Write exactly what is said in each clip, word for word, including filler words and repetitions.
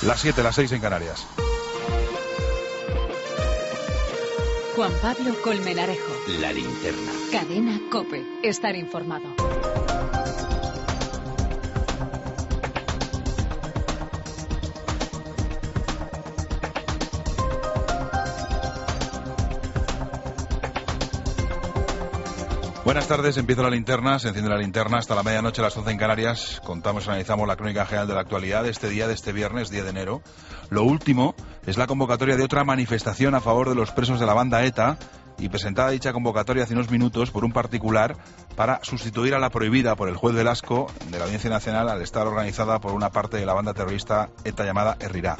Las siete, las seis en Canarias. Juan Pablo Colmenarejo. La Linterna. Cadena COPE. Estar informado. Buenas tardes, empieza la linterna, se enciende la linterna hasta la medianoche, a las once en Canarias. Contamos y analizamos la crónica general de la actualidad de este día, de este viernes, diez de enero. Lo último es la convocatoria de otra manifestación a favor de los presos de la banda ETA, y presentada dicha convocatoria hace unos minutos por un particular para sustituir a la prohibida por el juez Velasco de la Audiencia Nacional al estar organizada por una parte de la banda terrorista ETA llamada Herrirá.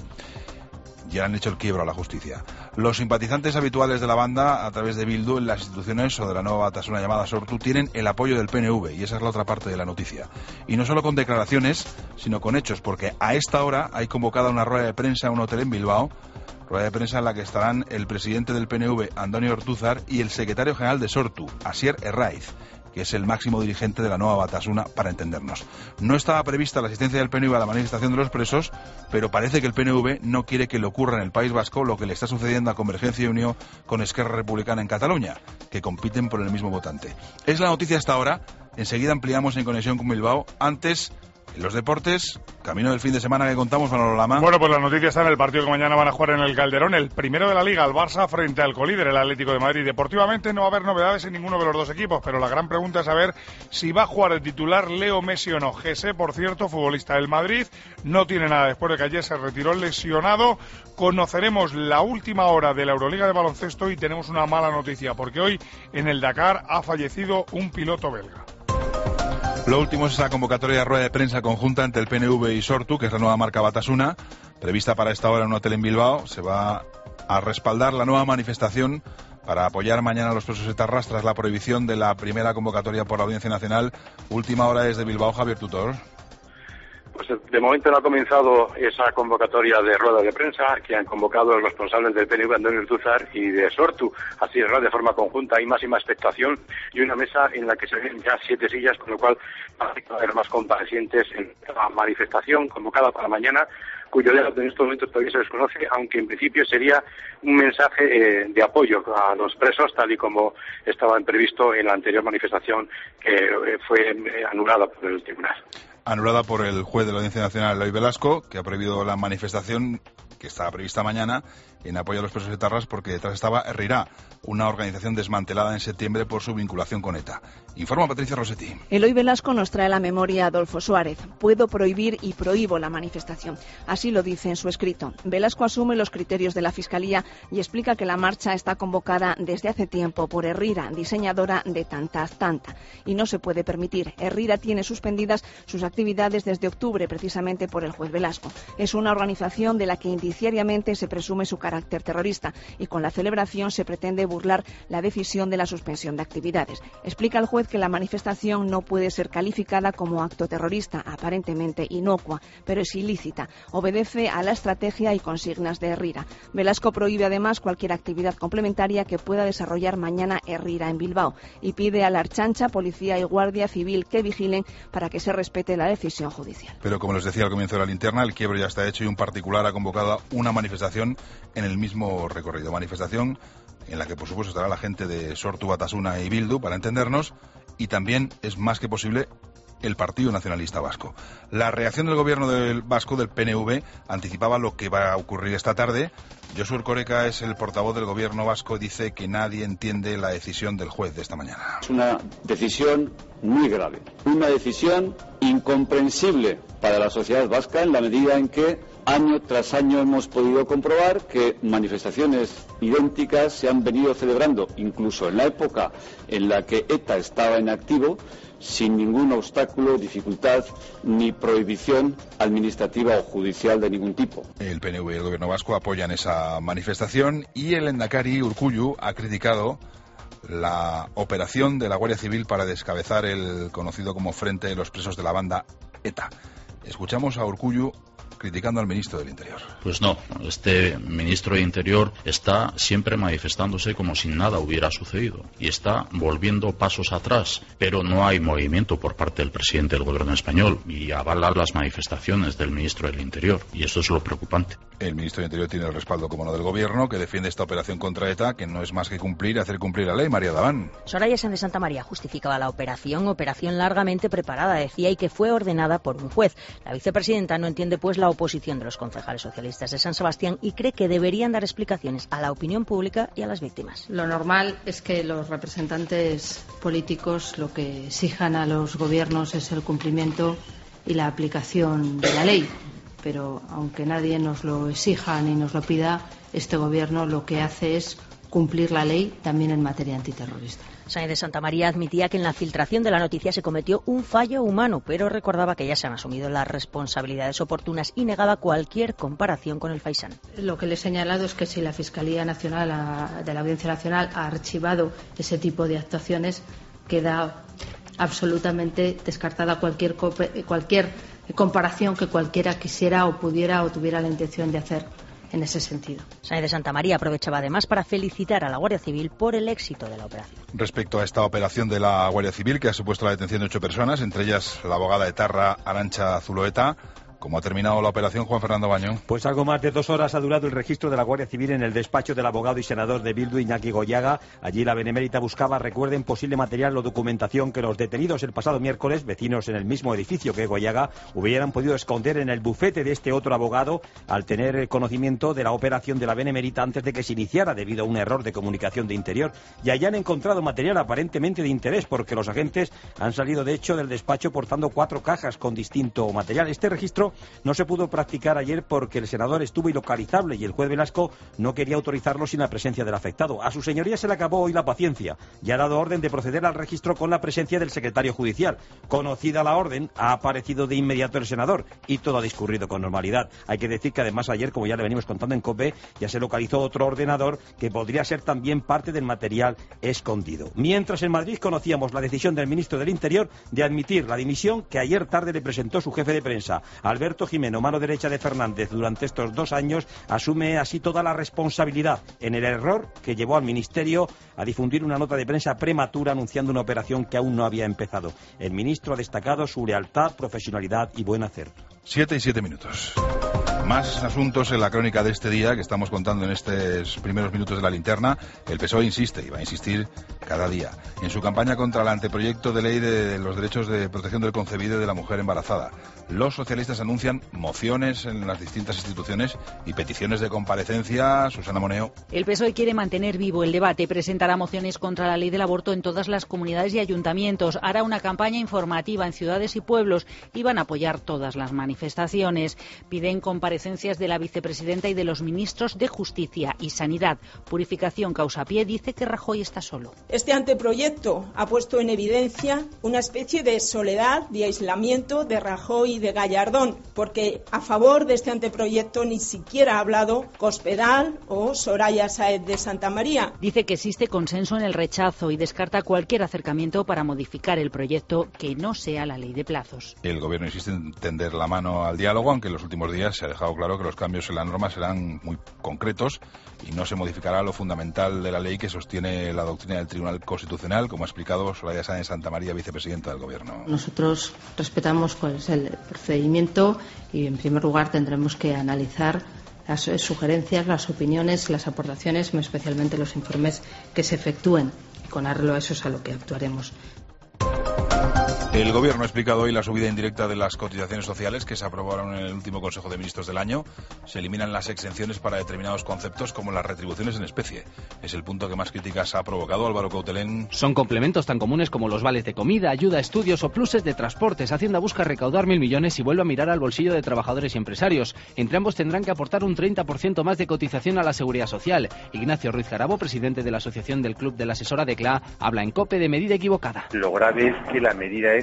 Ya han hecho el quiebro a la justicia. Los simpatizantes habituales de la banda, a través de Bildu, en las instituciones o de la nueva Batasuna llamada Sortu, tienen el apoyo del P N V, y esa es la otra parte de la noticia. Y no solo con declaraciones, sino con hechos, porque a esta hora hay convocada una rueda de prensa en un hotel en Bilbao, rueda de prensa en la que estarán el presidente del P N V, Andoni Ortúzar, y el secretario general de Sortu, Asier Herraiz, que es el máximo dirigente de la nueva Batasuna, para entendernos. No estaba prevista la asistencia del P N V a la manifestación de los presos, pero parece que el P N V no quiere que le ocurra en el País Vasco lo que le está sucediendo a Convergencia y Unió con Esquerra Republicana en Cataluña, que compiten por el mismo votante. Es la noticia hasta ahora. Enseguida ampliamos en conexión con Bilbao. Antes, en los deportes, camino del fin de semana que contamos, Manolo Lama. Bueno, pues la noticia está en el partido que mañana van a jugar en el Calderón, el primero de la Liga, el Barça frente al colíder, el Atlético de Madrid. Deportivamente no va a haber novedades en ninguno de los dos equipos, pero la gran pregunta es saber si va a jugar el titular Leo Messi o no. Jesse, por cierto, futbolista del Madrid, no tiene nada después de que ayer se retiró lesionado. Conoceremos la última hora de la Euroliga de baloncesto y tenemos una mala noticia, porque hoy en el Dakar ha fallecido un piloto belga. Lo último es esa convocatoria de rueda de prensa conjunta entre el P N V y Sortu, que es la nueva marca Batasuna, prevista para esta hora en un hotel en Bilbao. Se va a respaldar la nueva manifestación para apoyar mañana a los presos etarras tras la prohibición de la primera convocatoria por la Audiencia Nacional. Última hora desde Bilbao, Javier Tutor. Pues de momento no ha comenzado esa convocatoria de rueda de prensa que han convocado los responsables del P N V, Andoni Ortúzar, y de Sortu. Así es, de forma conjunta. Hay máxima expectación y una mesa en la que se ven ya siete sillas, con lo cual va a haber más comparecientes en la manifestación convocada para mañana, cuyo día en estos momentos todavía se desconoce, aunque en principio sería un mensaje eh, de apoyo a los presos, tal y como estaba previsto en la anterior manifestación que eh, fue eh, anulada por el tribunal. Anulada por el juez de la Audiencia Nacional, Eloy Velasco, que ha prohibido la manifestación que estaba prevista mañana en apoyo a los presos etarras, porque detrás estaba Herrirá, una organización desmantelada en septiembre por su vinculación con ETA. Informa Patricia Rossetti. Eloy Velasco nos trae la memoria a Adolfo Suárez. Puedo prohibir y prohíbo la manifestación. Así lo dice en su escrito. Velasco asume los criterios de la Fiscalía y explica que la marcha está convocada desde hace tiempo por Herrira, diseñadora de Tanta Tanta, y no se puede permitir. Herrira tiene suspendidas sus actividades desde octubre, precisamente por el juez Velasco. Es una organización de la que indiciariamente se presume su carácter terrorista, y con la celebración se pretende burlar la decisión de la suspensión de actividades. Explica el juez que la manifestación no puede ser calificada como acto terrorista, aparentemente inocua, pero es ilícita. Obedece a la estrategia y consignas de Herrira. Velasco prohíbe además cualquier actividad complementaria que pueda desarrollar mañana Herrira en Bilbao, y pide a la Ertzaintza, Policía y Guardia Civil que vigilen para que se respete la decisión judicial. Pero como les decía al comienzo de la linterna, el quiebro ya está hecho y un particular ha convocado una manifestación en el mismo recorrido. Manifestación en la que por supuesto estará la gente de Sortu, Batasuna y Bildu, para entendernos, y también es más que posible el Partido Nacionalista Vasco. La reacción del gobierno del vasco, del P N V, anticipaba lo que va a ocurrir esta tarde. Josu Erkoreka es el portavoz del gobierno vasco, dice que nadie entiende la decisión del juez de esta mañana. Es una decisión muy grave, una decisión incomprensible para la sociedad vasca, en la medida en que año tras año hemos podido comprobar que manifestaciones idénticas se han venido celebrando, incluso en la época en la que ETA estaba en activo, sin ningún obstáculo, dificultad ni prohibición administrativa o judicial de ningún tipo. El P N V y el gobierno vasco apoyan esa manifestación, y el lehendakari Urkullu ha criticado la operación de la Guardia Civil para descabezar el conocido como Frente de los Presos de la Banda ETA. Escuchamos a Urkullu criticando al ministro del Interior. Pues no, este ministro de Interior está siempre manifestándose como si nada hubiera sucedido y está volviendo pasos atrás, pero no hay movimiento por parte del presidente del gobierno español y avala las manifestaciones del ministro del Interior, y eso es lo preocupante. El ministro del Interior tiene el respaldo, como no, del gobierno, que defiende esta operación contra ETA, que no es más que cumplir y hacer cumplir la ley. María Daván. Soraya Sáenz de Santamaría justificaba la operación, operación largamente preparada, decía, y que fue ordenada por un juez. La vicepresidenta no entiende, pues, la oposición de los concejales socialistas de San Sebastián y cree que deberían dar explicaciones a la opinión pública y a las víctimas. Lo normal es que los representantes políticos lo que exijan a los gobiernos es el cumplimiento y la aplicación de la ley. Pero aunque nadie nos lo exija ni nos lo pida, este gobierno lo que hace es cumplir la ley también en materia antiterrorista. Sáenz de Santamaría admitía que en la filtración de la noticia se cometió un fallo humano, pero recordaba que ya se han asumido las responsabilidades oportunas y negaba cualquier comparación con el Faisán. Lo que le he señalado es que si la Fiscalía Nacional de la Audiencia Nacional ha archivado ese tipo de actuaciones, queda absolutamente descartada cualquier, cualquier comparación que cualquiera quisiera o pudiera o tuviera la intención de hacer en ese sentido. Sáenz de Santamaría aprovechaba además para felicitar a la Guardia Civil por el éxito de la operación. Respecto a esta operación de la Guardia Civil, que ha supuesto la detención de ocho personas, entre ellas la abogada etarra Arantxa Zuloeta, ¿cómo ha terminado la operación, Juan Fernando Baño? Pues algo más de dos horas ha durado el registro de la Guardia Civil en el despacho del abogado y senador de Bildu, Iñaki Goyaga. Allí la Benemérita buscaba, recuerden, posible material o documentación que los detenidos el pasado miércoles, vecinos en el mismo edificio que Goyaga, hubieran podido esconder en el bufete de este otro abogado al tener conocimiento de la operación de la Benemérita antes de que se iniciara debido a un error de comunicación de Interior. Y allí han encontrado material aparentemente de interés porque los agentes han salido de hecho del despacho portando cuatro cajas con distinto material. Este registro no se pudo practicar ayer porque el senador estuvo ilocalizable y el juez Velasco no quería autorizarlo sin la presencia del afectado. A su señoría se le acabó hoy la paciencia y ha dado orden de proceder al registro con la presencia del secretario judicial. Conocida la orden, ha aparecido de inmediato el senador y todo ha discurrido con normalidad. Hay que decir que además ayer, como ya le venimos contando en COPE, ya se localizó otro ordenador que podría ser también parte del material escondido. Mientras en Madrid conocíamos la decisión del ministro del Interior de admitir la dimisión que ayer tarde le presentó su jefe de prensa, Alberto Jimeno, mano derecha de Fernández durante estos dos años, asume así toda la responsabilidad en el error que llevó al Ministerio a difundir una nota de prensa prematura anunciando una operación que aún no había empezado. El ministro ha destacado su lealtad, profesionalidad y buen hacer. Siete y siete minutos. Más asuntos en la crónica de este día que estamos contando en estos primeros minutos de la linterna. El P S O E insiste y va a insistir cada día en su campaña contra el anteproyecto de ley de los derechos de protección del concebido y de la mujer embarazada. Los socialistas anuncian mociones en las distintas instituciones y peticiones de comparecencia. Susana Moneo. El P S O E quiere mantener vivo el debate, presentará mociones contra la ley del aborto en todas las comunidades y ayuntamientos, hará una campaña informativa en ciudades y pueblos y van a apoyar todas las manifestaciones. Piden comparecencias de la vicepresidenta y de los ministros de Justicia y Sanidad. Purificación Causapié dice que Rajoy está solo. Este anteproyecto ha puesto en evidencia una especie de soledad, de aislamiento de Rajoy y de Gallardón, porque a favor de este anteproyecto ni siquiera ha hablado Cospedal o Soraya Sáenz de Santamaría. Dice que existe consenso en el rechazo y descarta cualquier acercamiento para modificar el proyecto que no sea la ley de plazos. El gobierno insiste en tender la mano al diálogo, aunque en los últimos días se ha dejado claro que los cambios en la norma serán muy concretos y no se modificará lo fundamental de la ley que sostiene la doctrina del Tribunal Constitucional, como ha explicado Soraya Sáenz de Santamaría, vicepresidenta del Gobierno. Nosotros respetamos cuál es el procedimiento y, en primer lugar, tendremos que analizar las sugerencias, las opiniones, las aportaciones, muy especialmente los informes que se efectúen. Y con arreglo a eso es a lo que actuaremos. El Gobierno ha explicado hoy la subida indirecta de las cotizaciones sociales que se aprobaron en el último Consejo de Ministros del año. Se eliminan las exenciones para determinados conceptos como las retribuciones en especie. Es el punto que más críticas ha provocado. Álvaro Coutelén. Son complementos tan comunes como los vales de comida, ayuda a estudios o pluses de transportes. Hacienda busca recaudar mil millones y vuelve a mirar al bolsillo de trabajadores y empresarios. Entre ambos tendrán que aportar un treinta por ciento más de cotización a la Seguridad Social. Ignacio Ruiz Jarabo, presidente de la Asociación del Club de la Asesora de C L A, habla en COPE de medida equivocada. Lo grave es que la medida es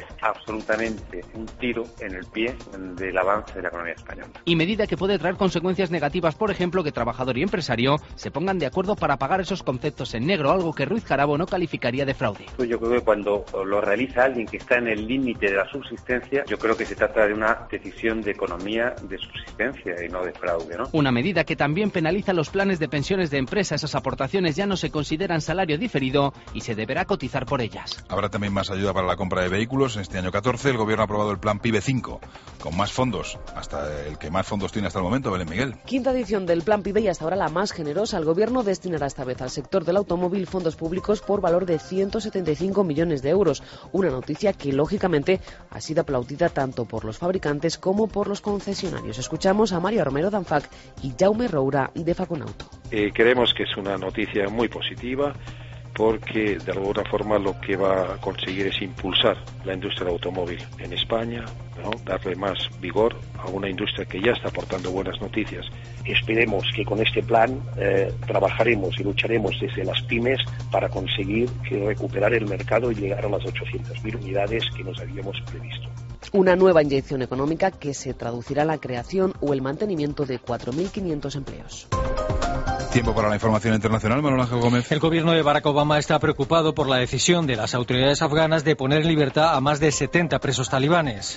es absolutamente un tiro en el pie del avance de la economía española. Y medida que puede traer consecuencias negativas, por ejemplo, que trabajador y empresario se pongan de acuerdo para pagar esos conceptos en negro, algo que Ruiz Jarabo no calificaría de fraude. Yo creo que cuando lo realiza alguien que está en el límite de la subsistencia, yo creo que se trata de una decisión de economía de subsistencia y no de fraude, ¿no? Una medida que también penaliza los planes de pensiones de empresa. Esas aportaciones ya no se consideran salario diferido y se deberá cotizar por ellas. Habrá también más ayuda para la compra de vehículos. En este año catorce el Gobierno ha aprobado el plan PIBE cinco, con más fondos, hasta el que más fondos tiene hasta el momento, Belén Miguel. Quinta edición del plan PIBE y hasta ahora la más generosa. El Gobierno destinará esta vez al sector del automóvil fondos públicos por valor de ciento setenta y cinco millones de euros. Una noticia que, lógicamente, ha sido aplaudida tanto por los fabricantes como por los concesionarios. Escuchamos a Mario Romero de ANFAC y Jaume Roura de Facunauto. Eh, creemos que es una noticia muy positiva, porque de alguna forma lo que va a conseguir es impulsar la industria del automóvil en España, ¿no? Darle más vigor a una industria que ya está aportando buenas noticias. Esperemos que con este plan eh, trabajaremos y lucharemos desde las pymes para conseguir que recuperar el mercado y llegar a las ochocientas mil unidades que nos habíamos previsto. Una nueva inyección económica que se traducirá en la creación o el mantenimiento de cuatro mil quinientos empleos. Tiempo para la información internacional, Manuel Ángel Gómez. El gobierno de Barack Obama está preocupado por la decisión de las autoridades afganas de poner en libertad a más de setenta presos talibanes.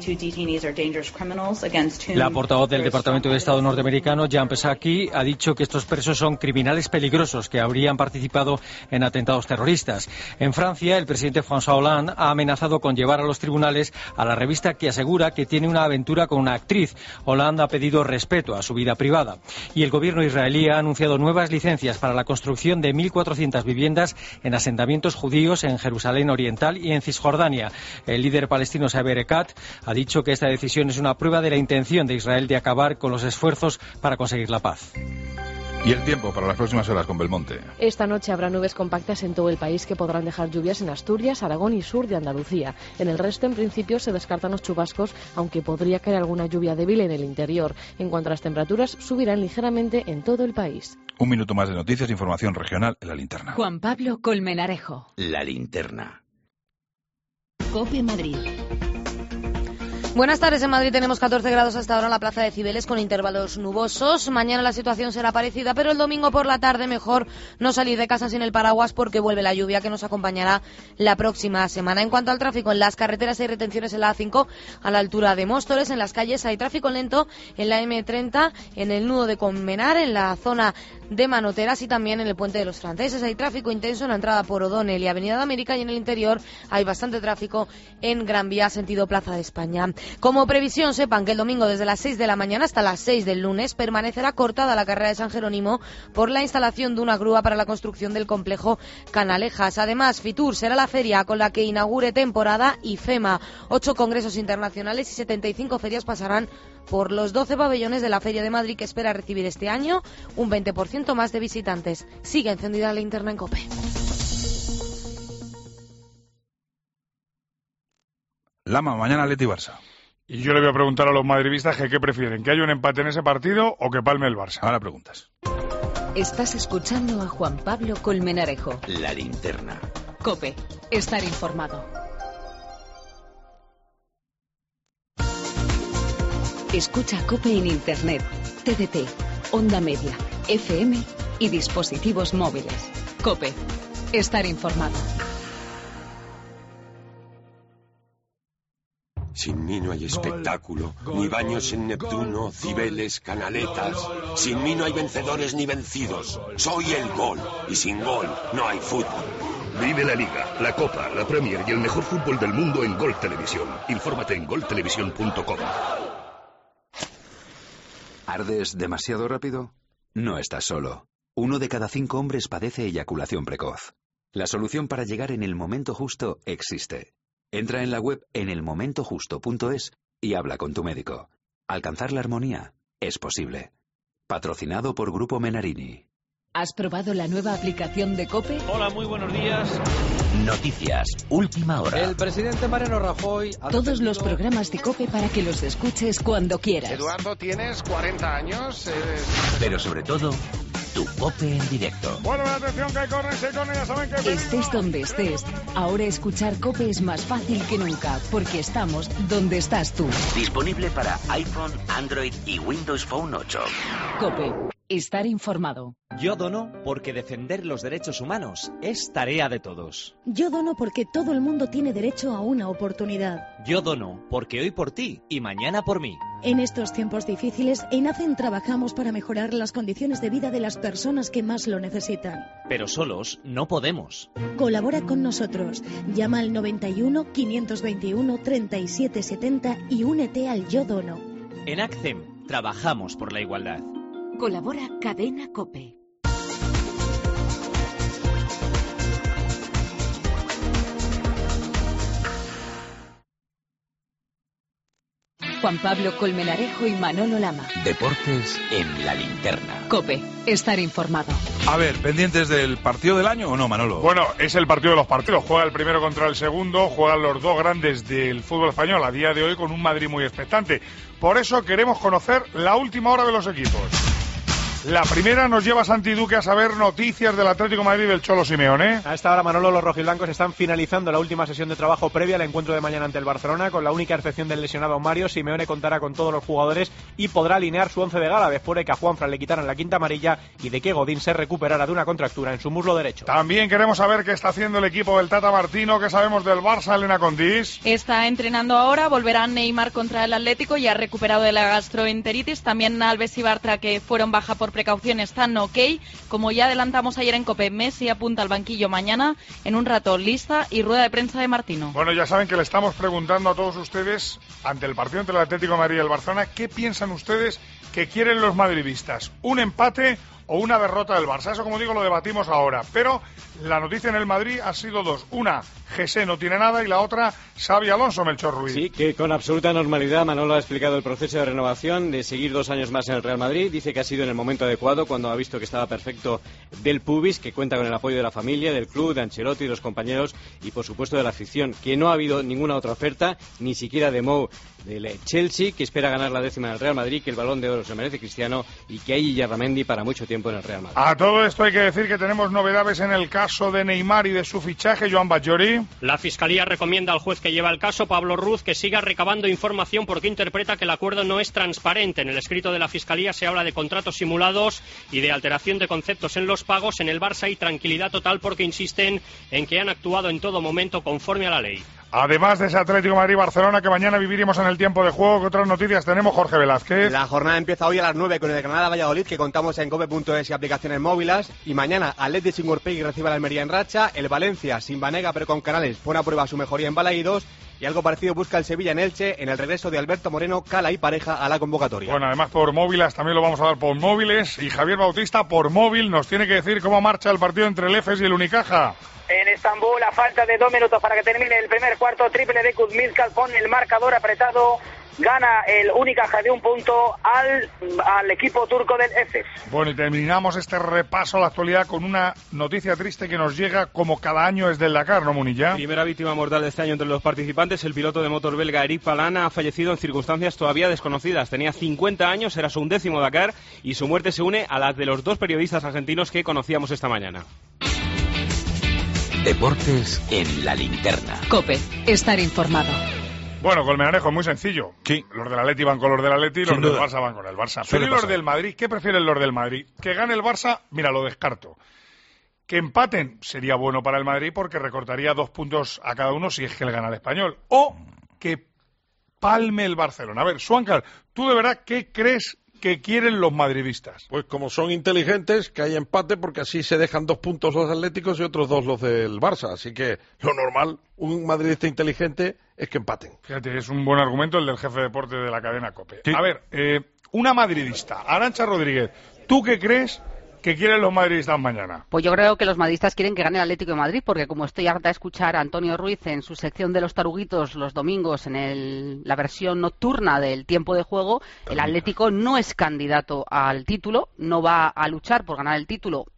La portavoz del Departamento de Estado norteamericano, Jan Psaki, ha dicho que estos presos son criminales peligrosos que habrían participado en atentados terroristas. En Francia, el presidente François Hollande ha amenazado con llevar a los tribunales a la revista que asegura que tiene una aventura con una actriz. Hollande ha pedido respeto a su vida privada. Y el gobierno israelí ha anunciado nuevas licencias para la construcción de mil cuatrocientas viviendas en asentamientos judíos en Jerusalén Oriental y en Cisjordania. El líder palestino Saeb Erekat ha dicho que esta decisión es una prueba de la intención de Israel de acabar con los esfuerzos para conseguir la paz. Y el tiempo para las próximas horas con Belmonte. Esta noche habrá nubes compactas en todo el país que podrán dejar lluvias en Asturias, Aragón y sur de Andalucía. En el resto, en principio, se descartan los chubascos, aunque podría caer alguna lluvia débil en el interior. En cuanto a las temperaturas, subirán ligeramente en todo el país. Un minuto más de noticias, información regional en La Linterna. Juan Pablo Colmenarejo. La Linterna. COPE Madrid. Buenas tardes. En Madrid tenemos catorce grados hasta ahora en la Plaza de Cibeles con intervalos nubosos. Mañana la situación será parecida, pero el domingo por la tarde mejor no salir de casa sin el paraguas porque vuelve la lluvia que nos acompañará la próxima semana. En cuanto al tráfico, en las carreteras hay retenciones en la A cinco a la altura de Móstoles. En las calles hay tráfico lento en la eme treinta, en el nudo de Colmenar, en la zona de Manoteras y también en el Puente de los Franceses. Hay tráfico intenso en la entrada por O'Donnell y Avenida de América, y en el interior hay bastante tráfico en Gran Vía sentido Plaza de España. Como previsión, sepan que el domingo desde las seis de la mañana hasta las seis del lunes permanecerá cortada la carrera de San Jerónimo por la instalación de una grúa para la construcción del complejo Canalejas. Además, Fitur será la feria con la que inaugure temporada y FEMA. Ocho congresos internacionales y setenta y cinco ferias pasarán por los doce pabellones de la Feria de Madrid, que espera recibir este año un veinte por ciento más de visitantes. Sigue encendida la linterna en COPE. Lama, mañana Atleti Barça. Y yo le voy a preguntar a los madridistas que qué prefieren, que haya un empate en ese partido o que palme el Barça. Ahora preguntas. Estás escuchando a Juan Pablo Colmenarejo. La Linterna. COPE. Estar informado. Escucha COPE en Internet, T D T, Onda Media, F M y dispositivos móviles. COPE. Estar informado. Sin mí no hay espectáculo, ni baños en Neptuno, Cibeles, Canaletas. Sin mí no hay vencedores ni vencidos. Soy el gol, y sin gol no hay fútbol. Vive la Liga, la Copa, la Premier y el mejor fútbol del mundo en Gol Televisión. Infórmate en gol televisión punto com. ¿Ardes demasiado rápido? No estás solo. Uno de cada cinco hombres padece eyaculación precoz. La solución para llegar en el momento justo existe. Entra en la web en el momento justo punto es y habla con tu médico. Alcanzar la armonía es posible. Patrocinado por Grupo Menarini. ¿Has probado la nueva aplicación de COPE? Hola, muy buenos días. Noticias, última hora. El presidente Mariano Rajoy ha Todos defendido... los programas de COPE para que los escuches cuando quieras. Eduardo, tienes cuarenta años. Eres... Pero sobre todo, Tu COPE en directo. Bueno, atención que hay corre, se corre, ya saben que... Estés donde estés, ahora escuchar COPE es más fácil que nunca, porque estamos donde estás tú. Disponible para iPhone, Android y Windows Phone ocho. COPE. Estar informado. Yo dono porque defender los derechos humanos es tarea de todos. Yo dono porque todo el mundo tiene derecho a una oportunidad. Yo dono porque hoy por ti y mañana por mí. En estos tiempos difíciles, en ACEN trabajamos para mejorar las condiciones de vida de las personas que más lo necesitan. Pero solos no podemos. Colabora con nosotros. Llama al noventa y uno, quinientos veintiuno, treinta y siete setenta y únete al Yo Dono. En ACCEM trabajamos por la igualdad. Colabora Cadena COPE. Juan Pablo Colmenarejo y Manolo Lama. Deportes en la linterna. COPE. Estar informado. A ver, ¿pendientes del partido del año o no, Manolo? Bueno, es el partido de los partidos. Juega el primero contra el segundo, juegan los dos grandes del fútbol español a día de hoy con un Madrid muy expectante. Por eso queremos conocer la última hora de los equipos. La primera nos lleva a Santi Duque a saber noticias del Atlético de Madrid y del Cholo Simeone. A esta hora, Manolo, los rojiblancos están finalizando la última sesión de trabajo previa al encuentro de mañana ante el Barcelona. Con la única excepción del lesionado Mario, Simeone contará con todos los jugadores y podrá alinear su once de gala después de que a Juanfran le quitaran la quinta amarilla y de que Godín se recuperara de una contractura en su muslo derecho. También queremos saber qué está haciendo el equipo del Tata Martino, qué sabemos del Barça, Elena Condís. Está entrenando ahora, volverá Neymar contra el Atlético, ya ha recuperado de la gastroenteritis. También Alves y Bartra, que fueron baja por precaución, están ok. Como ya adelantamos ayer en COPE, Messi apunta al banquillo mañana. En un rato, lista y rueda de prensa de Martino. Bueno, ya saben que le estamos preguntando a todos ustedes, ante el partido entre el Atlético de Madrid y el Barcelona, ¿qué piensan ustedes que quieren los madridistas? ¿Un empate o una derrota del Barça? Eso, como digo, lo debatimos ahora. Pero la noticia en el Madrid ha sido dos. Una, José no tiene nada, y la otra, Xabi Alonso, Melchor Ruiz. Sí, que con absoluta normalidad Manolo ha explicado el proceso de renovación, de seguir dos años más en el Real Madrid. Dice que ha sido en el momento adecuado, cuando ha visto que estaba perfecto del pubis, que cuenta con el apoyo de la familia, del club, de Ancelotti, de los compañeros y, por supuesto, de la afición. Que no ha habido ninguna otra oferta, ni siquiera de Mou del Chelsea, que espera ganar la décima en el Real Madrid, que el Balón de Oro se merece Cristiano y que hay Yarramendi para mucho tiempo en el Real Madrid. A todo esto hay que decir que tenemos novedades en el caso de Neymar y de su fichaje, Joan Bajori. La Fiscalía recomienda al juez que lleva el caso, Pablo Ruz, que siga recabando información porque interpreta que el acuerdo no es transparente. En el escrito de la Fiscalía se habla de contratos simulados y de alteración de conceptos en los pagos. En el Barça hay tranquilidad total porque insisten en que han actuado en todo momento conforme a la ley. Además de ese Atlético de Madrid-Barcelona que mañana viviremos en el tiempo de juego, ¿qué otras noticias tenemos, Jorge Velázquez? La jornada empieza hoy a las nueve con el Granada-Valladolid, que contamos en cope punto es y aplicaciones móviles. Y mañana, Athletic sin Urpegui recibe al Almería en racha. El Valencia, sin Banega pero con Canales, pone a prueba su mejoría en Balaídos. Y algo parecido busca el Sevilla en Elche en el regreso de Alberto Moreno, Cala y Pareja a la convocatoria. Bueno, además por móviles también lo vamos a dar por móviles. Y Javier Bautista, por móvil, nos tiene que decir cómo marcha el partido entre el Efes y el Unicaja. En Estambul, a falta de dos minutos para que termine el primer cuarto, triple de Kuzminskas pone el marcador apretado. Gana el Unicaja de un punto al, al equipo turco del Efes. Bueno, y terminamos este repaso a la actualidad con una noticia triste que nos llega como cada año desde el Dakar, ¿no, Munilla? Primera víctima mortal de este año entre los participantes, el piloto de motor belga Eric Palana ha fallecido en circunstancias todavía desconocidas. Tenía cincuenta años, era su undécimo Dakar y su muerte se une a la de los dos periodistas argentinos que conocíamos esta mañana. Deportes en la linterna. COPE. Estar informado. Bueno, Colmenarejo, muy sencillo. Sí. Los del Atleti van con los del Atleti y los Sin del duda. Barça van con el Barça. Suele Pero ¿y los pasar. del Madrid? ¿Qué prefieren los del Madrid? ¿Que gane el Barça? Mira, lo descarto. Que empaten sería bueno para el Madrid porque recortaría dos puntos a cada uno si es que le gana el Español. O que palme el Barcelona. A ver, Suancar, ¿tú de verdad qué crees que quieren los madridistas? Pues como son inteligentes, que hay empate, porque así se dejan dos puntos los atléticos y otros dos los del Barça. Así que lo normal, un madridista inteligente, es que empaten. Fíjate, es un buen argumento el del jefe de deporte de la cadena COPE. Sí. A ver, eh, una madridista, Arantxa Rodríguez, ¿tú qué crees que quieren los madridistas mañana? Pues yo creo que los madridistas quieren que gane el Atlético de Madrid, porque como estoy harta de escuchar a Antonio Ruiz en su sección de los taruguitos los domingos en el, la versión nocturna del tiempo de juego, el Atlético no es candidato al título, no va a luchar por ganar el título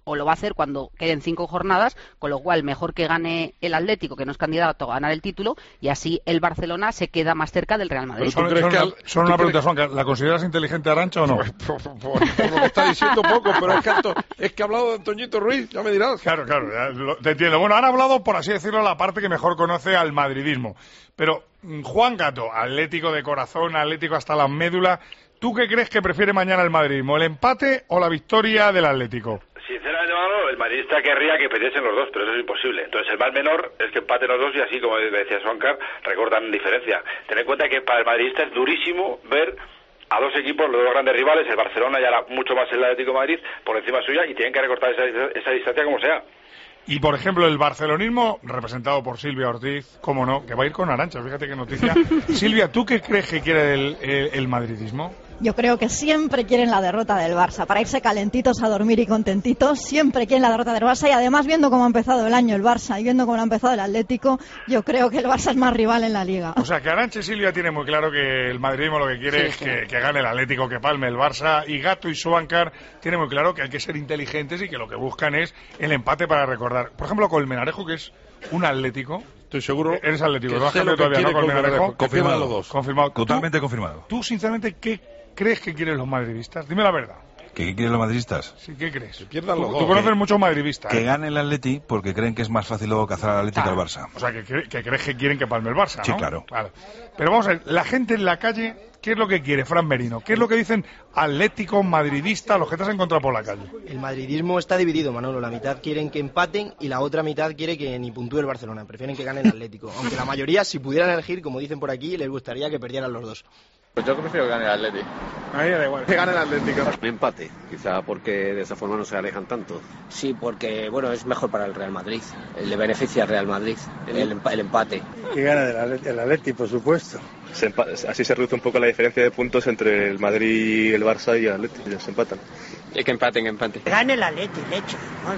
o lo va a hacer cuando queden cinco jornadas, con lo cual mejor que gane el Atlético, que no es candidato a ganar el título, y así el Barcelona se queda más cerca del Real Madrid. Son, son, una, son una pregunta, Juanca, ¿la consideras inteligente Arantxa o no? Pues, por, por, por lo que está diciendo poco, pero es que, es que ha hablado de Antoñito Ruiz, ya me dirás. Claro, claro, ya lo, te entiendo. Bueno, han hablado, por así decirlo, la parte que mejor conoce al madridismo. Pero, Juan Gato, atlético de corazón, atlético hasta la médula, ¿tú qué crees que prefiere mañana el madridismo, el empate o la victoria del Atlético? Sinceramente, Manolo, el madridista querría que perdiesen los dos, pero eso es imposible. Entonces, el mal menor es que empaten los dos y así, como decía Juancar, recortan diferencia. Ten en cuenta que para el madridista es durísimo ver a dos equipos, los dos grandes rivales, el Barcelona y ahora mucho más el Atlético de Madrid, por encima suya, y tienen que recortar esa, esa distancia como sea. Y, por ejemplo, el barcelonismo, representado por Silvia Ortiz, cómo no, que va a ir con Arantxa, fíjate qué noticia. Silvia, ¿tú qué crees que quiere el, el, el madridismo? Yo creo que siempre quieren la derrota del Barça, para irse calentitos a dormir y contentitos, siempre quieren la derrota del Barça, y además viendo cómo ha empezado el año el Barça y viendo cómo ha empezado el Atlético, yo creo que el Barça es más rival en la Liga. O sea, que Arantxa y Silvia tienen muy claro que el madridismo lo que quiere sí, es sí. Que, que gane el Atlético, que palme el Barça, y Gato y Suancar tienen muy claro que hay que ser inteligentes y que lo que buscan es el empate para recordar. Por ejemplo, Colmenarejo, que es un Atlético. Estoy seguro. Eres Atlético, que ¿no? sé lo que todavía, quiere ¿no? Colmenarejo. Confirmado. Los dos. Confirmado. Totalmente ¿Tú, confirmado. Tú, sinceramente, ¿qué crees que quieren los madridistas? Dime la verdad. ¿Qué quieren los madridistas? Sí, ¿qué crees? Que pierdan tú, los dos. Tú conoces muchos madridistas. Que ¿eh? gane el Atleti porque creen que es más fácil luego cazar al Atleti ah. que al Barça. O sea, que, que crees que quieren que palme el Barça, ¿no? Sí, claro. Vale. Pero vamos a ver, la gente en la calle, ¿qué es lo que quiere, Fran Merino? ¿Qué es lo que dicen atléticos, madridistas, los que te has encontrado por la calle? El madridismo está dividido, Manolo. La mitad quieren que empaten y la otra mitad quiere que ni puntúe el Barcelona. Prefieren que gane el Atlético. Aunque la mayoría, si pudieran elegir, como dicen por aquí, les gustaría que perdieran los dos. Pues yo prefiero que gane el Atlético. A mí me da igual. Que gane el Atlético. Un empate, quizá porque de esa forma no se alejan tanto. Sí, porque bueno, es mejor para el Real Madrid. Le beneficia al Real Madrid el, emp el empate. Que gane el Atlético, por supuesto. Se así se reduce un poco la diferencia de puntos entre el Madrid, el Barça y el Atlético. Ya se empatan. Y que empaten, que empaten. Que gane el Atlético, leche.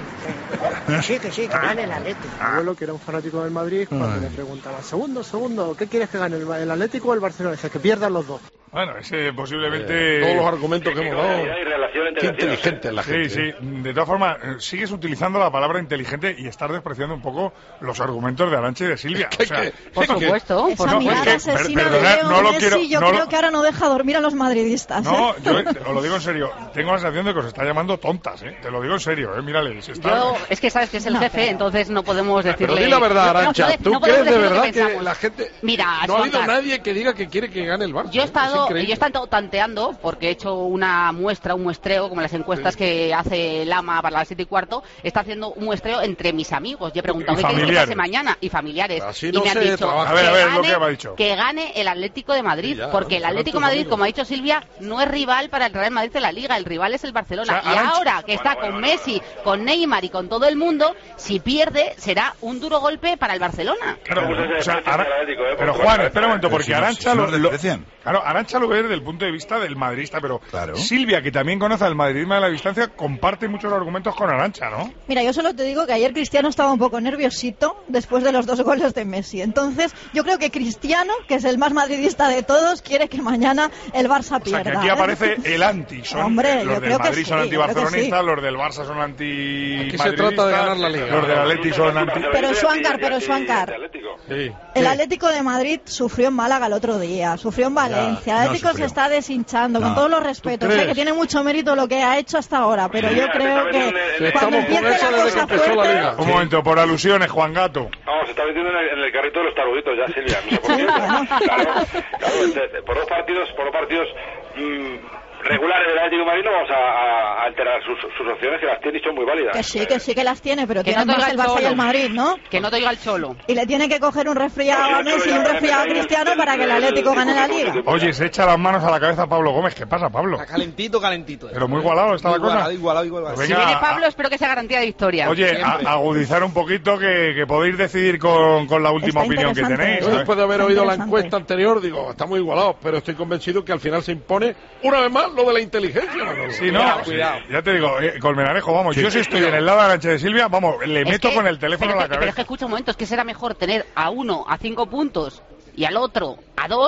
Que sí, que sí, que gane el Atlético. Mi abuelo, que era un fanático del Madrid, cuando le preguntaba, segundo, segundo, ¿qué quieres que gane, el, el Atlético o el Barcelona? Dice, que pierdan los dos. Bueno, ese posiblemente... Eh, todos los argumentos que hemos dado. Qué inteligente es la gente. Sí, sí. De todas formas, sigues utilizando la palabra inteligente y estás despreciando un poco los argumentos de Arantxa y de Silvia. Es que, o sea, es por que, supuesto. Esa por mirada que, asesina per, de perdonad, Leo no lo Messi, quiero, yo no creo lo... que ahora no deja dormir a los madridistas. No, ¿eh? yo os lo digo en serio. Tengo la sensación de que os está llamando tontas, ¿eh? Te lo digo en serio, ¿eh? Mírale. Si está... Yo, es que sabes que es el no, jefe, pero... entonces no podemos decirle... Pero di la verdad, Arantxa. No, no, ¿Tú no crees de verdad que, que la gente... Mira, no ha habido Juancar, nadie que diga que quiere que gane el Barça? Yo he estado, es yo he estado tanteando, porque he hecho una muestra, un muestreo, como las encuestas sí. que hace Lama para las siete y cuarto, está haciendo un muestreo entre mis amigos. Yo he preguntado, ¿qué queréis que pase mañana? Y familiares. Así no y me han dicho, a ver, a ver, que, lo que me ha gane, dicho. que gane el Atlético de Madrid, sí, ya, porque el Atlético de Madrid, como ha dicho Silvia, no es rival para el Real Madrid de la Liga, el rival es el Barcelona. O sea, y Arantxa... ahora que está bueno, con bueno, Messi, bueno. con Neymar y con todo el mundo, si pierde, será un duro golpe para el Barcelona. Claro, bueno, o sea, Ara... pero Juan, espera un momento, porque Arantxa lo, lo, claro, Arantxa lo ve desde el punto de vista del madridista, pero claro. Silvia, que también conoce al madridismo de la distancia, comparte muchos argumentos con Arantxa, ¿no? Mira, yo solo te digo que ayer Cristiano estaba un poco nerviosito después de los dos goles de Messi. Entonces, yo creo que Cristiano, que es el más madridista de todos, quiere que mañana el Barça pierda. O sea, que aquí ¿eh? aparece el anti. Son, Hombre, los yo del creo Madrid que son sí, antibarcelonistas, sí. los del Barça son anti. Aquí se trata de ganar la Liga. Los del Atleti son anti. Pero Suancar, pero Suancar. Sí. El Atlético de Madrid sufrió en Málaga el otro día, sufrió en Valencia. Ya, el Atlético no se está deshinchando, no. con todos los respetos. Sé que tiene mucho mérito lo que ha hecho hasta ahora, pero sí, yo creo que cuando empiece la cosa fuerte... La un momento, por alusiones, Juan Gato. Vamos, se está metiendo en el, en el carrito de los taruguitos ya, Silvia. No sé por qué. Claro, claro, claro, por dos partidos, por dos partidos... Mmm, regulares del Atlético de Madrid no vamos a, a alterar sus, sus opciones, que las tiene y son muy válidas. Que sí, que sí que las tiene, pero que tiene no más el Barça y el Madrid, ¿no? Que no te diga el cholo. Y le tiene que coger un resfriado a Messi y un resfriado a Cristiano para que el Atlético gane la Liga. Oye, se echa las manos a la cabeza Pablo Gómez. ¿Qué pasa, Pablo? Está calentito, calentito. Pero muy igualado está la cosa. Igualado, igualado, igualado. Pues venga, si viene Pablo, a... espero que sea garantía de victoria. Oye, a, agudizar un poquito, que, que podéis decidir con, con la última está opinión que tenéis. Yo después de haber oído la encuesta anterior, digo, está muy igualado, pero estoy convencido que al final se impone una vez más lo de la inteligencia, Manolo. Sí, no, cuidado, cuidado. Sí, ya te digo, eh, Colmenarejo, vamos, sí, yo si estoy cuidado. En el lado de Arantxa de Silvia, vamos, le es meto que, con el teléfono pero, a la cabeza. Pero es que escucha un momento, es que será mejor tener a uno a cinco puntos y al otro a dos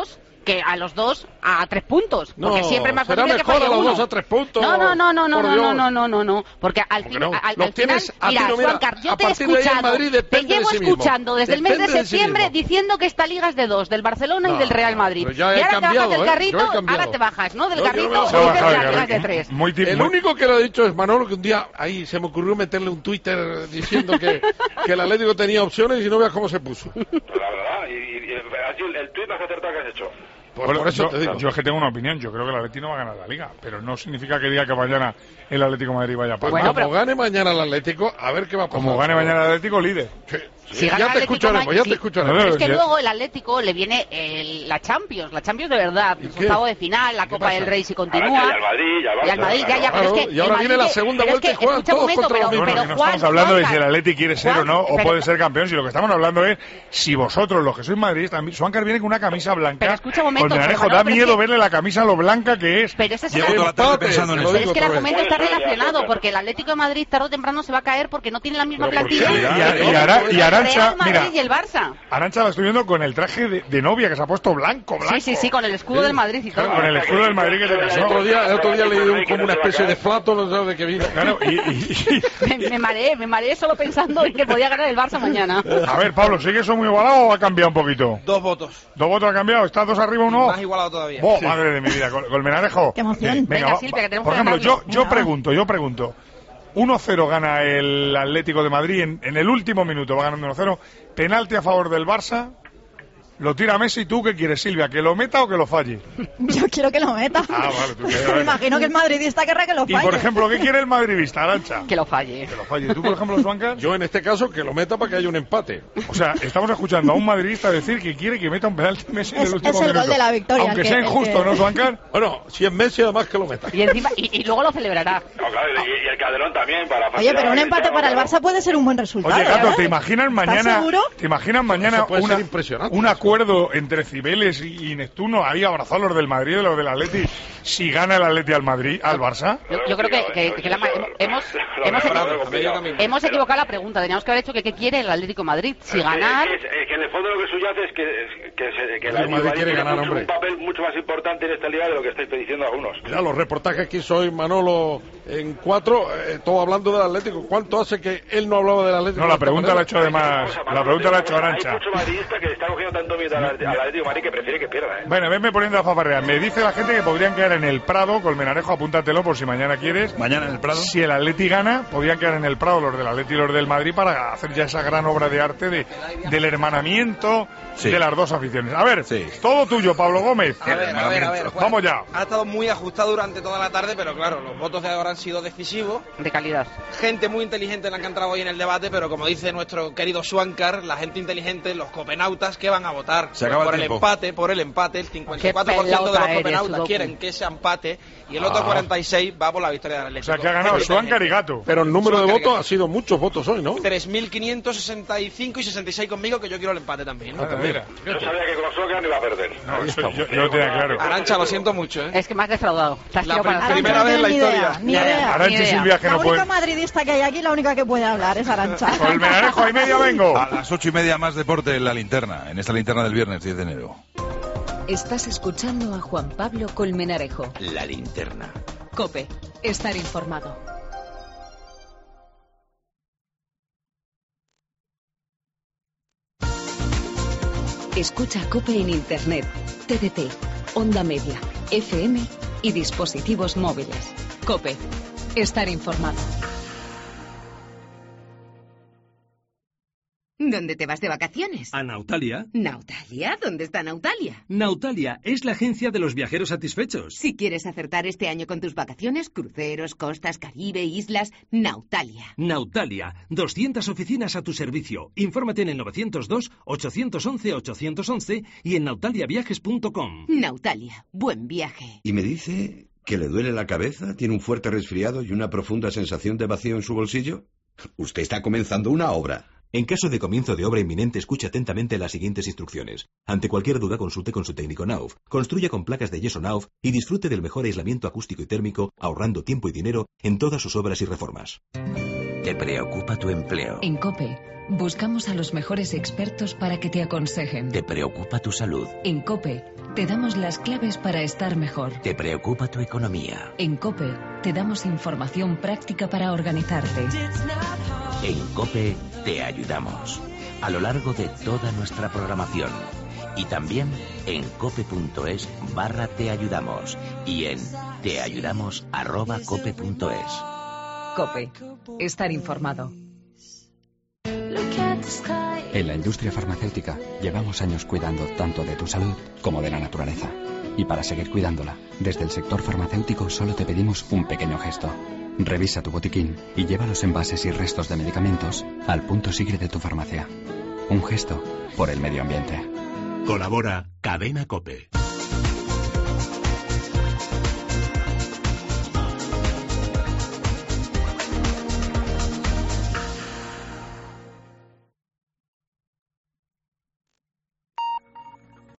que a los dos a tres puntos, porque No, siempre es más será posible que mejor falle a los uno. dos a tres puntos. No, no, no, no, no, por no, Dios. no, no, no, no, no, porque al ¿Cómo fin, que no? al, Los al final, tienes a ti, mira, no, mira, Juancar, yo a te he partir de ahí el escuchado, Madrid te depende de llevo sí mismo. escuchando desde el mes de Depende de sí septiembre mismo. diciendo que esta liga es de dos, del Barcelona No, y del Real Madrid. pero ya he y ahora cambiado, te bajas del ¿eh? carrito, Yo he cambiado. ahora te bajas, ¿no? Del No, yo carrito no me y voy a dices bajar que del las ligas de carrito. tres. Muy tip- El muy- único que lo ha dicho es Manolo, que un día ahí se me ocurrió meterle un Twitter diciendo que, que el Atlético tenía opciones y no veas cómo se puso. La verdad, y, y, y ha sido el tuit más acertado que has hecho. Por, Bueno, por eso yo, te digo. yo es que tengo una opinión. Yo creo que el Atlético no va a ganar la Liga, pero no significa que diga que mañana el Atlético de Madrid vaya a pasar. Pues como gane mañana el Atlético, a ver qué va a pasar. Como gane mañana el Atlético, líder. Si ya gana te el Atlético escucharemos, Madrid- ya sí. te escucharemos. Pero es que luego el Atlético le viene el- la Champions, la Champions de verdad, el qué? octavo de final, la Copa pasa? del Rey si Ahora continúa. sí, y al Madrid, y al Barça. Y al Madrid, ya, ya, pero Claro, es que y ahora el viene la Madrid- segunda pero es vuelta que, y juegan escucha un todos momento, contra pero, los mismos. Bueno, pero que no Juan, estamos hablando de Juancar, si el Atleti quiere ser Juan, o no, o pero- puede ser campeón, si lo que estamos hablando es si vosotros, los que sois madridistas, Suáncar viene con una camisa blanca. Pero escucha un momento, Colmenarejo, Manolo, da pero es miedo que- verle la camisa lo blanca que es. Pero ese es Llevo el toda la tarde pensando en te lo eso. Pero es que el otra vez. argumento está Puede ser, ya, relacionado, pero- porque el Atlético de Madrid tarde o temprano se va a caer porque no tiene la misma Pero ¿por qué? plantilla. Ya, Y, a- ya, y Ara- y El Arancha, Real Madrid mira, y el Barça. Arancha la estoy viendo con el traje de, de novia que se ha puesto blanco, blanco. Sí, sí, sí, con el escudo del Madrid y todo. Con el escudo del Madrid que se El casó. otro día, el otro día le dio como una especie de flato, no sabes de qué vino. Claro, y, y- y- Me, me mareé, me mareé solo pensando en que podía ganar el Barça mañana. a ver, Pablo, ¿sigue eso muy igualado o ha cambiado un poquito? Dos votos. ¿Dos votos ha cambiado? ¿Estás dos arriba, uno? Más igualado todavía. Oh, madre de mi vida, Col- Colmenarejo. Qué emoción. Eh, Venga, va- Silvia, que tenemos por que ejemplo, yo, ganarlo. yo Venga, va. pregunto, yo pregunto. uno cero gana el Atlético de Madrid en, en el último minuto, va ganando uno cero. Penalti a favor del Barça. Lo tira Messi. ¿Tú qué quieres, Silvia? ¿Que lo meta o que lo falle? Yo quiero que lo meta. Ah, vale, tú Me quieres. imagino que el madridista querrá que lo Y, falle. por ejemplo, ¿qué quiere el madridista, Arancha? Que lo falle. Que lo falle. ¿Tú, por ejemplo, Suáncar? Yo en este caso que lo meta para que haya un empate. O sea, estamos escuchando a un madridista decir que quiere que meta un penalti Messi en Es- el último es el gol minuto. de la victoria, Aunque el que- sea el injusto, que- ¿no, Suáncar? Bueno, si es Messi, además que lo meta. Y encima y, y luego lo celebrará. No, claro, y, y el Calderón también para Oye, facilitar pero un la empate victoria, para el claro. Barça puede ser un buen resultado. Oye, Gato, ¿eh? ¿te imaginas ¿Estás mañana? seguro? ¿Te imaginas mañana Eso puede una- ser impresionante, un eso. acuerdo entre Cibeles y, y Neptuno ahí abrazados los del Madrid y los del Atleti si gana el Atleti al Madrid, al Barça? Yo, yo creo que, que- que la ma- hemos, hemos, hemos equivocado la pregunta. Teníamos que haber hecho que qué quiere el Atlético de Madrid. Si Es que- ganar... es que, es que en el fondo lo que subyace es que, que, se- que El la Madrid Madrid quiere tiene ganar, mucho- hombre. un papel mucho más importante en esta liga de lo que estáis diciendo algunos. Mira, los reportajes que hizo hoy Manolo en cuatro, eh, todo hablando del Atlético. ¿Cuánto hace que él no hablaba del Atlético? No, la pregunta la ha hecho además, Cosa, la Manolo, pregunta la ha hecho hay Arancha. mucho madridista que le está cogiendo tanto miedo al, al Atlético de Madrid que prefiere que pierda, ¿eh? Bueno, venme poniendo a fafarrear. Me dice la gente que podrían quedar en el Prado, Colmenarejo, apúntatelo por si mañana quieres. Mañana en el Prado. Si el Atleti gana, podrían quedar en el Prado los del Atleti y los del Madrid para hacer ya esa gran obra de arte de, del hermanamiento Sí. de las dos aficiones. A ver, Sí. todo tuyo, Pablo Gómez. A ver, a ver, a ver. Juan, Vamos ya. Ha estado muy ajustado durante toda la tarde, pero claro, los votos de ahora han sido decisivos. De calidad. Gente muy inteligente la que ha entrado hoy en el debate, pero como dice nuestro querido Suáncar, la gente inteligente, los copenautas, ¿qué van a votar? Se acaba por el el tiempo. empate, por el empate. El cincuenta y cuatro por Qué ciento de pelota los eres, copenautas Sudoku. quieren que se empate y el otro Ah. cuarenta y seis va por la victoria del O Atlético. sea, que ha ganado Gente Suáncar y inteligente. Gato. Pero el número de Suáncar y votos Gato. ha sido muchos votos hoy, ¿no? tres mil quinientos sesenta y cinco y sesenta y seis conmigo, que yo quiero el empate también. ¿no? Ah, mira. Yo sabía que con Suárez no iba a perder. No, eso yo, yo lo tenía claro. Arancha, lo siento mucho, ¿eh? Es que me has defraudado. Te has La tirado para pri- atrás. primera Arancha vez en la no tiene ni historia. idea, ni Ya, ya. idea. Arancha Ni y idea. Silvia que La no única pueden. madridista que hay aquí, la única que puede hablar es Arancha. Colmenarejo, ahí media vengo. A las ocho y media más deporte en la linterna, en esta linterna del viernes diez de enero. Estás escuchando a Juan Pablo Colmenarejo. La linterna. Cope, estar informado. Escucha Cope en Internet, T D T, Onda Media, F M y dispositivos móviles. Cope, estar informado. ¿Dónde te vas de vacaciones? A Nautalia. ¿Nautalia? ¿Dónde está Nautalia? Nautalia es la agencia de los viajeros satisfechos. Si quieres acertar este año con tus vacaciones, cruceros, costas, Caribe, islas, Nautalia. Nautalia, doscientas oficinas a tu servicio. Infórmate en el novecientos dos, ochocientos once, ochocientos once y en nautaliaviajes punto com. Nautalia, buen viaje. Y me dice que le duele la cabeza, tiene un fuerte resfriado y una profunda sensación de vacío en su bolsillo. Usted está comenzando una obra. En caso de comienzo de obra inminente, escuche atentamente las siguientes instrucciones. Ante cualquier duda, consulte con su técnico Nauf. Construya con placas de yeso Nauf y disfrute del mejor aislamiento acústico y térmico, ahorrando tiempo y dinero en todas sus obras y reformas. ¿Te preocupa tu empleo? En Cope, buscamos a los mejores expertos para que te aconsejen. ¿Te preocupa tu salud? En Cope, te damos las claves para estar mejor. ¿Te preocupa tu economía? En COPE te damos información práctica para organizarte. En COPE te ayudamos a lo largo de toda nuestra programación. Y también en cope.es barra te ayudamos y en teayudamos arroba cope punto es. COPE. Estar informado. En la industria farmacéutica llevamos años cuidando tanto de tu salud como de la naturaleza. Y para seguir cuidándola, desde el sector farmacéutico solo te pedimos un pequeño gesto. Revisa tu botiquín y lleva los envases y restos de medicamentos al punto sigre de tu farmacia. Un gesto por el medio ambiente. Colabora Cadena COPE.